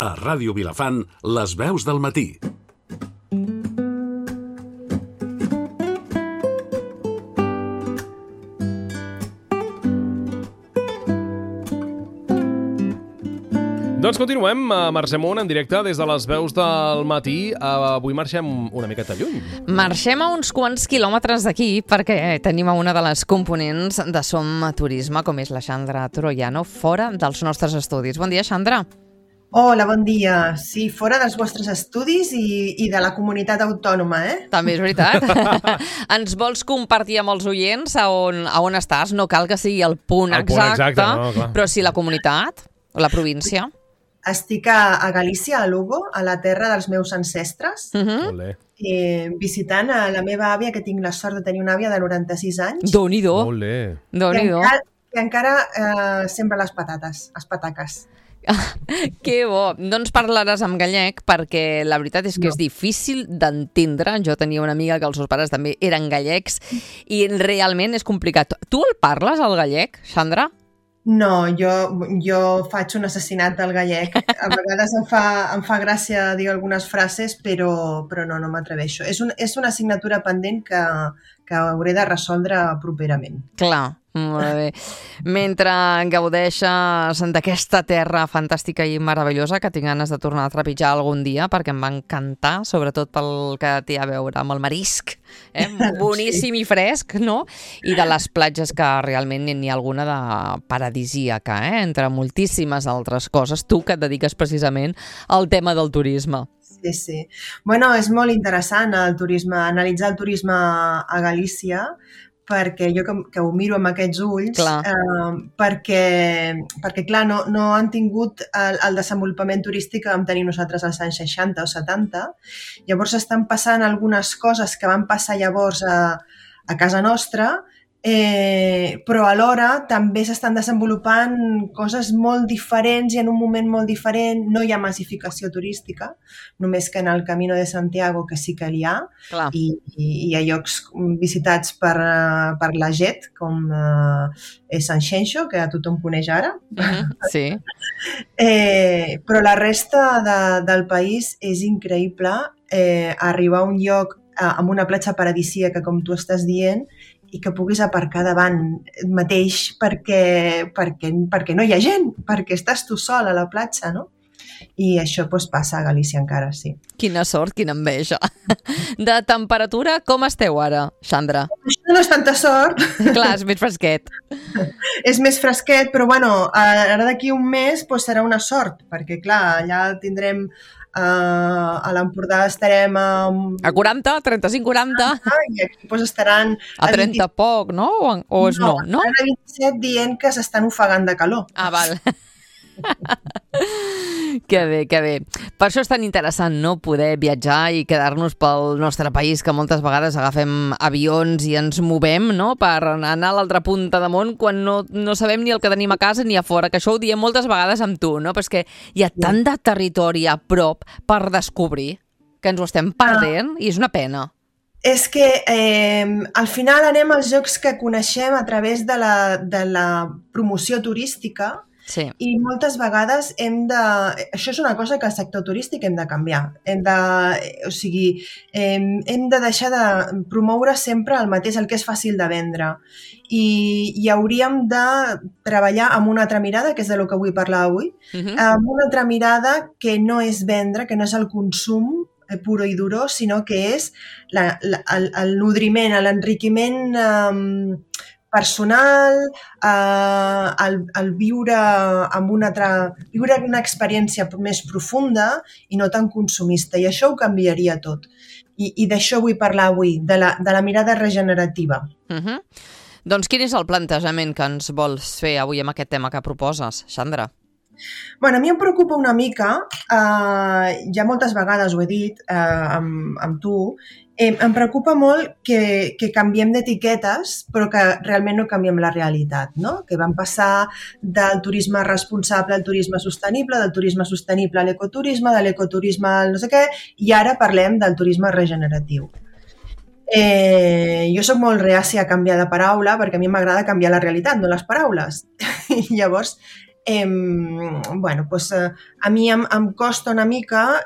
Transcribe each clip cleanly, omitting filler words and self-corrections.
A Ràdio Vilafant, les veus del matí. Doncs continuem a Marxem Amunt en directe des de les veus del matí. Avui marxem una miqueta lluny. Marxem a uns quants quilòmetres d'aquí perquè tenim a una de les components de Som Turisme, com és la Xandra Troiano, fora dels nostres estudis. Bon dia, Xandra. Hola, bon dia. Sí, fora dels vostres estudis i de la comunitat autònoma, També és veritat. Ens vols compartir amb els oients a on estàs? No cal que sigui el punt exacte, no, clar. Però sí la comunitat, la província. Estic a Galícia, a Lugo, a la terra dels meus ancestres, visitant a la meva àvia, que tinc la sort de tenir una àvia de 96 anys. Déu-n'hi-do. Déu-n'hi-do. Que encara sembra les pataques. Que bo. No ens parlaràs en gallec perquè la veritat és que és difícil d'entendre. Jo tenia una amiga que els seus pares també eren gallecs i realment és complicat. Tu el parles, el gallec, Xandra? No, jo faig un assassinat del gallec. A vegades em fa gràcia dir algunes frases, però no m'atreveixo. És una assignatura pendent que hauré de resoldre properament. Clar, molt bé. Mentre gaudeixes d'aquesta terra fantàstica i meravellosa, que tinc ganes de tornar a trepitjar algun dia, perquè em va encantar, sobretot pel que té a veure amb el marisc, boníssim i fresc, no? I de les platges que realment n'hi ha alguna de paradisíaca, entre moltíssimes altres coses. Tu que et dediques precisament al tema del turisme. Sí. Bueno, és molt interessant analitzar el turisme a Galícia, perquè jo que ho miro amb aquests ulls, perquè clar, no han tingut el desenvolupament turístic que vam tenir nosaltres als anys 60 o 70. Llavors estan passant algunes coses que van passar llavors a casa nostra, però alhora també s'estan desenvolupant coses molt diferents i en un moment molt diferent. No hi ha massificació turística, només que en el Camino de Santiago, que sí que n'hi ha, i hi ha llocs visitats per la gent, com Sant Xenxo, que a tothom coneix ara. Sí. Però la resta del país és increïble. Arribar a un lloc amb una platja paradisíaca, com tu estàs dient, i que puguis aparcar davant mateix perquè no hi ha gent, perquè estàs tu sol a la platja, no? I això passa a Galícia encara, sí. Quina sort, quina enveja. De temperatura, com esteu ara, Xandra? Això no és tanta sort. Clar, és més fresquet. És més fresquet, però bueno, ara d'aquí un mes serà una sort, perquè clar, allà tindrem... a l'Empordà estarem a 40, 35-40 i aquí estaran a 30 poc, no? O és no? A 27 dient que s'estan ofegant de calor. Val. Que bé. Per això és tan interessant, no?, poder viatjar i quedar-nos pel nostre país, que moltes vegades agafem avions i ens movem, no?, per anar a l'altra punta de món quan no sabem ni el que tenim a casa ni a fora, que això ho diem moltes vegades amb tu, no?, però és que hi ha tant de territori a prop per descobrir que ens ho estem perdent i és una pena. És que al final anem als llocs que coneixem a través de la promoció turística. Sí. I moltes vegades això és una cosa que el sector turístic hem de canviar. Hem de deixar de promoure sempre el mateix, el que és fàcil de vendre. I hauríem de treballar amb una altra mirada, que és del que vull parlar avui, amb una altra mirada que no és vendre, que no és el consum puro i duro, sinó que és el nodriment, l'enriquiment personal, el viure una experiència més profunda i no tan consumista. I això ho canviaria tot. I d'això vull parlar avui, de la mirada regenerativa. Doncs quin és el plantejament que ens vols fer avui amb aquest tema que proposes, Xandra? Bueno, a mi em preocupa una mica, ja moltes vegades ho he dit amb tu, em preocupa molt que canviem d'etiquetes però que realment no canviem la realitat, no? Que vam passar del turisme responsable al turisme sostenible, del turisme sostenible a l'ecoturisme, de l'ecoturisme al no sé què, i ara parlem del turisme regeneratiu. Jo soc molt reàcia a canviar de paraula perquè a mi m'agrada canviar la realitat, no les paraules. Llavors, bueno, doncs, a mi em costa una mica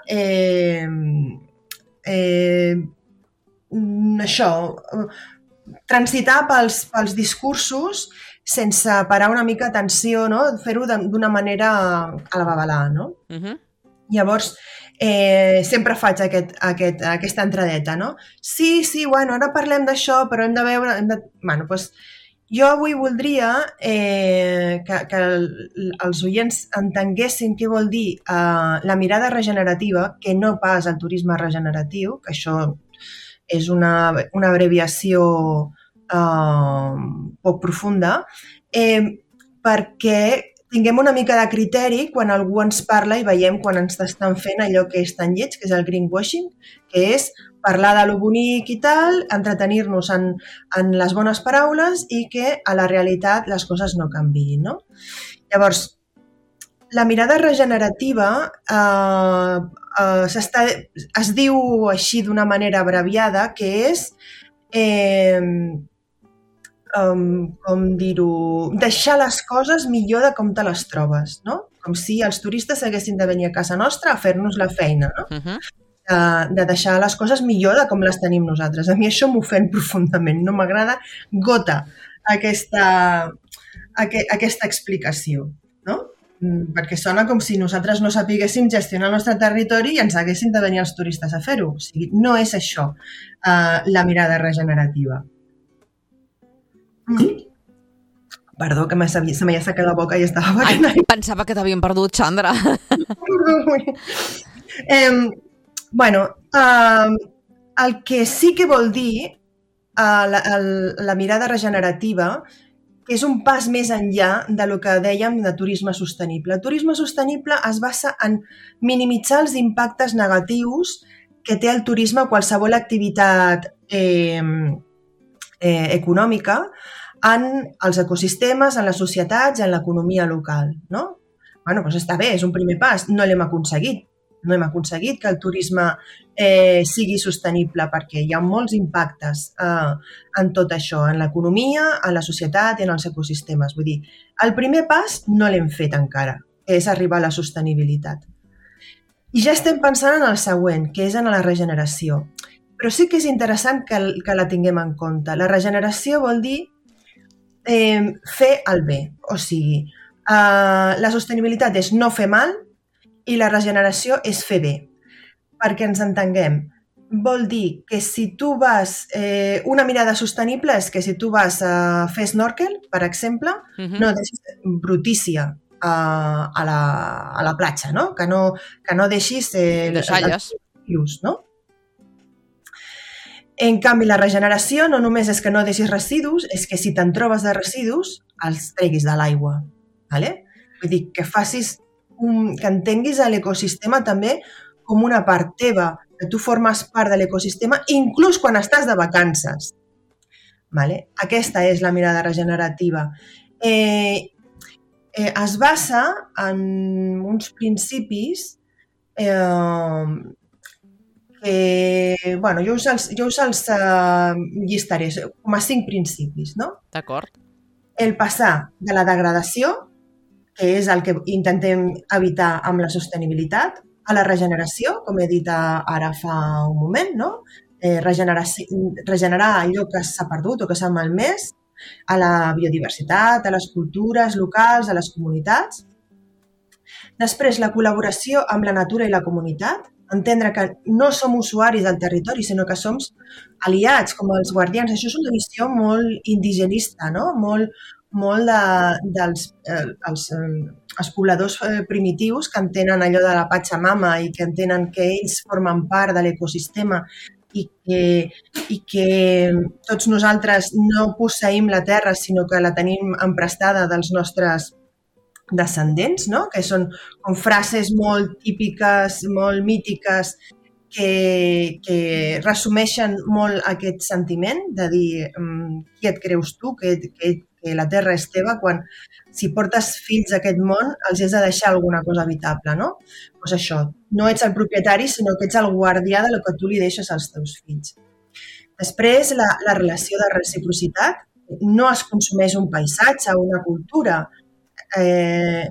això, transitar pels discursos sense parar una mica atenció, no? Fer-ho d'una manera a la babalà, no? Llavors, sempre faig aquesta entradeta, no? Sí, bueno, ara parlem d'això, però hem de veure... Bueno, doncs, jo avui voldria que els oients entenguessin què vol dir la mirada regenerativa, que no pas el turisme regeneratiu, que això és una abreviació poc profunda, perquè tinguem una mica de criteri quan algú ens parla i veiem quan ens estan fent allò que és tan lleig, que és el greenwashing, que és parlar de lo bonic i tal, entretenir-nos en les bones paraules i que a la realitat les coses no canviïn, no? Llavors, la mirada regenerativa es diu així d'una manera abreviada, que és, com dir-ho, deixar les coses millor de com te les trobes, no? Com si els turistes haguessin de venir a casa nostra a fer-nos la feina, no? De deixar les coses millor de com les tenim nosaltres. A mi això m'ofèn profundament, no m'agrada gota aquesta explicació, no? Perquè sona com si nosaltres no sapiguéssim gestionar el nostre territori i ens haguessin de venir els turistes a fer-ho. O sigui, no és això la mirada regenerativa. Perdó, que se m'havia assecat la boca i estava berenant. Ai, pensava que t'havien perdut, Xandra. Bueno, el que sí que vol dir la mirada regenerativa, que és un pas més enllà de lo que dèiem de turisme sostenible. El turisme sostenible es basa en minimitzar els impactes negatius que té el turisme a qualsevol activitat econòmica en els ecosistemes, en les societats i en l'economia local, no? Bueno, doncs està bé, és un primer pas, no l'hem aconseguit. No hem aconseguit que el turisme sigui sostenible perquè hi ha molts impactes en tot això, en l'economia, en la societat i en els ecosistemes. Vull dir, el primer pas no l'hem fet encara, que és arribar a la sostenibilitat. I ja estem pensant en el següent, que és en la regeneració. Però sí que és interessant que la tinguem en compte. La regeneració vol dir fer el bé. O sigui, la sostenibilitat és no fer mal i la regeneració és fer bé. Perquè ens entenguem, vol dir que si tu vas... una mirada sostenible és que si tu vas a fer snorkel, per exemple, no deixis brutícia a la platja, no? Que no deixis... deixalles. No? En canvi, la regeneració no només és que no deixis residus, és que si te'n trobes de residus, els treguis de l'aigua. Vale? Vull dir, que facis que entenguis l'ecosistema també com una part teva, que tu formes part de l'ecosistema inclús quan estàs de vacances. Vale? Aquesta és la mirada regenerativa. Es basa en uns principis que, bueno, jo us els llistaré com a 5 principis, no? D'acord. El passar de la degradació, que és el que intentem evitar amb la sostenibilitat, a la regeneració, com he dit ara fa un moment, no? Regenerar allò que s'ha perdut o que s'ha malmès, a la biodiversitat, a les cultures locals, a les comunitats. Després, la col·laboració amb la natura i la comunitat, entendre que no som usuaris del territori, sinó que som aliats, com els guardians. Això és una visió molt indigenista, no? Molt dels pobladors primitius que entenen allò de la Pachamama i que entenen que ells formen part de l'ecosistema i que tots nosaltres no posseïm la terra, sinó que la tenim emprestada dels nostres descendents, no? Que són com frases molt típiques, molt mítiques, que resumeixen molt aquest sentiment de dir qui et creus tu, que la terra és teva, quan si portes fills a aquest món els has de deixar alguna cosa habitable, no? Doncs això, no ets el propietari, sinó que ets el guardià de lo que tu li deixes als teus fills. Després, la relació de reciprocitat. No es consumeix un paisatge o una cultura,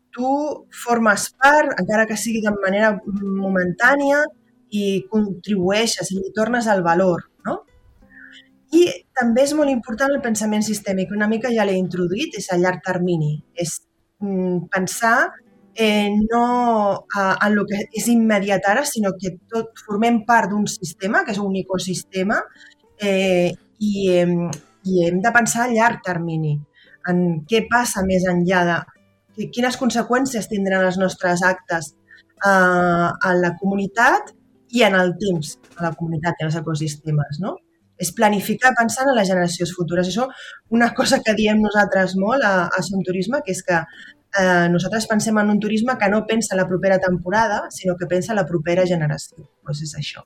tu formes part, encara que sigui de manera momentània, i contribueixes i li tornes el valor, no? I també és molt important el pensament sistèmic, una mica ja l'he introduït, és a llarg termini, és pensar no en el que és immediat ara, sinó que tot formem part d'un sistema, que és un ecosistema, i hem de pensar a llarg termini, en què passa més enllà de quines conseqüències tindran els nostres actes a la comunitat i en el temps, a la comunitat i als ecosistemes, no? És planificar pensant en les generacions futures. Això, una cosa que diem nosaltres molt a Som Turisme, que és que nosaltres pensem en un turisme que no pensa en la propera temporada, sinó que pensa en la propera generació. Doncs és això.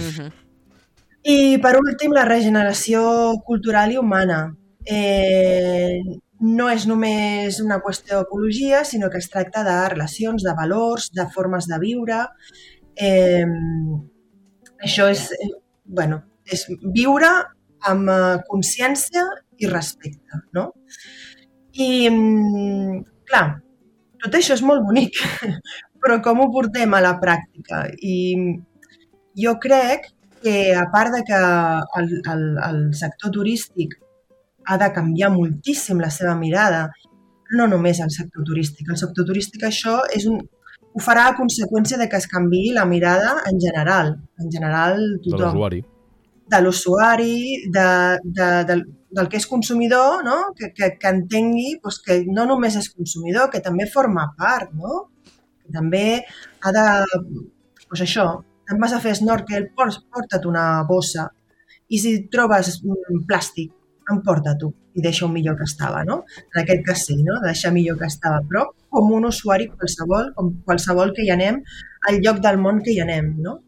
I, per últim, la regeneració cultural i humana. No és només una qüestió d'ecologia, sinó que es tracta de relacions, de valors, de formes de viure. Això és viure amb consciència i respecte, no? I, clar, tot això és molt bonic, però com ho portem a la pràctica? I jo crec que, a part de que el sector turístic ha de canviar moltíssim la seva mirada, no només el sector turístic. El sector turístic això ho farà a conseqüència de que es canviï la mirada en general tothom. De l'usuari, del que és consumidor, no? Que entengui que no només és consumidor, que també forma part, no? Que també ha de... Doncs això, te'n vas a fer snorkel, porta't una bossa, i si trobes plàstic, emporta-t'ho i deixa-ho millor que estava, no? En aquest cas sí, no? Deixar millor que estava, però com un usuari qualsevol que hi anem, al lloc del món que hi anem, no?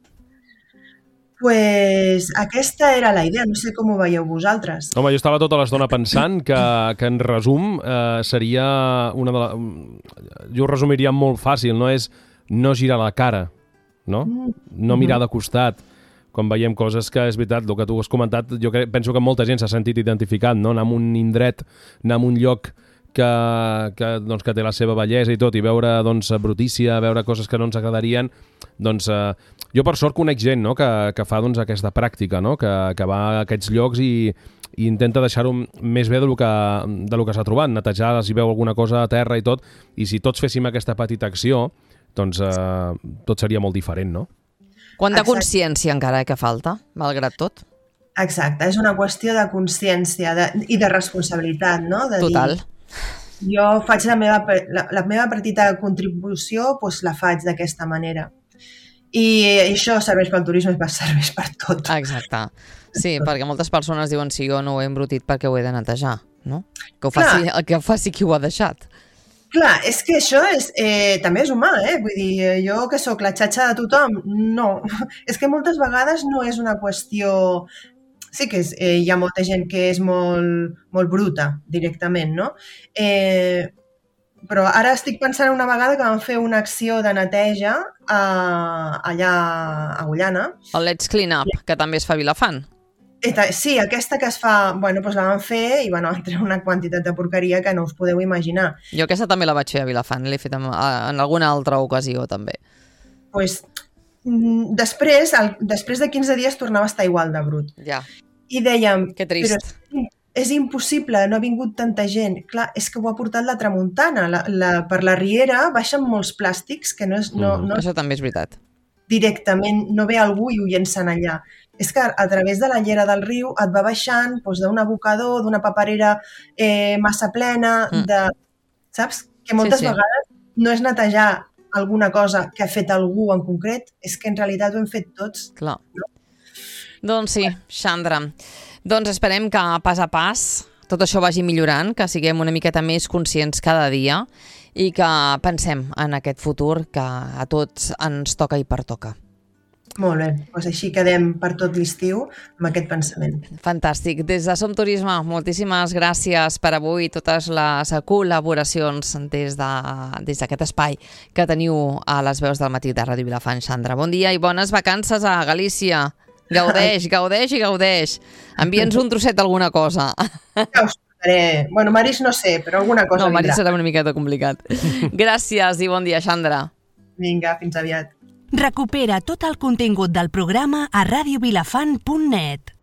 Pues aquesta era la idea, no sé com ho veieu vosaltres. Home, jo estava tota l'estona pensant que en resum seria una de jo ho resumiria molt fàcil, no és no girar la cara, no? No mirar de costat, quan veiem coses que és veritat, el que tu has comentat, jo penso que molta gent s'ha sentit identificat, no? Anar a un indret, anar a un lloc que té la seva bellesa i tot, i veure brutícia, veure coses que no ens agradarien, jo per sort conec gent, no? que fa aquesta pràctica, no? que va a aquests llocs i intenta deixar-ho més bé del que s'ha trobat, netejar si veu alguna cosa a terra i tot, i si tots féssim aquesta petita acció, doncs tot seria molt diferent, no? Quanta consciència encara que falta, malgrat tot? Exacte, és una qüestió de consciència i de responsabilitat, no? Total. Jo faig la meva petita contribució, doncs la faig d'aquesta manera. I això serveix pel turisme, serveix per tot. Exacte. Sí, perquè moltes persones diuen si jo no ho he embrutit perquè ho he de netejar, no? Que ho faci qui ho ha deixat. Clar, és que això també és humà, Vull dir, jo que sóc la xatxa de tothom, no. És que moltes vegades no és una qüestió... Sí que hi ha molta gent que és molt bruta directament, no? Però ara estic pensant una vegada que vam fer una acció de neteja allà a Agullana. El Let's Clean Up, que també es fa a Vilafant. Sí, aquesta que es fa, doncs la vam fer i van treure una quantitat de porqueria que no us podeu imaginar. Jo aquesta també la vaig fer a Vilafant, l'he fet en alguna altra ocasió també. Doncs després de 15 dies tornava a estar igual de brut. Ja. I dèiem, que trist. Però és impossible, no ha vingut tanta gent. Clar, és que ho ha portat la tramuntana. Per la riera baixen molts plàstics que no... Això també és veritat. Directament no ve algú i ho llencen allà. És que a través de la llera del riu et va baixant d'un abocador, d'una paperera massa plena, saps? Que moltes vegades no és netejar alguna cosa que ha fet algú en concret, és que en realitat ho hem fet tots. Clar. No? Doncs sí, Xandra. Doncs esperem que pas a pas tot això vagi millorant, que siguem una miqueta més conscients cada dia i que pensem en aquest futur que a tots ens toca i pertoca. Molt bé, doncs així quedem per tot l'estiu amb aquest pensament. Fantàstic. Des de Som Turisme, moltíssimes gràcies per avui totes les col·laboracions des d'aquest espai que teniu a les veus del matí de Ràdio Vilafant. Xandra, bon dia i bones vacances a Galícia. Gaudeix, gaudeix i gaudeix. Envia'ns un trosset d'alguna cosa. Ja us faré... Bueno, maris no sé, però alguna cosa No, maris vindrà. serà una miqueta complicat. Gràcies i bon dia, Xandra. Vinga, fins aviat. Recupera tot el contingut del programa a radiovilafant.net.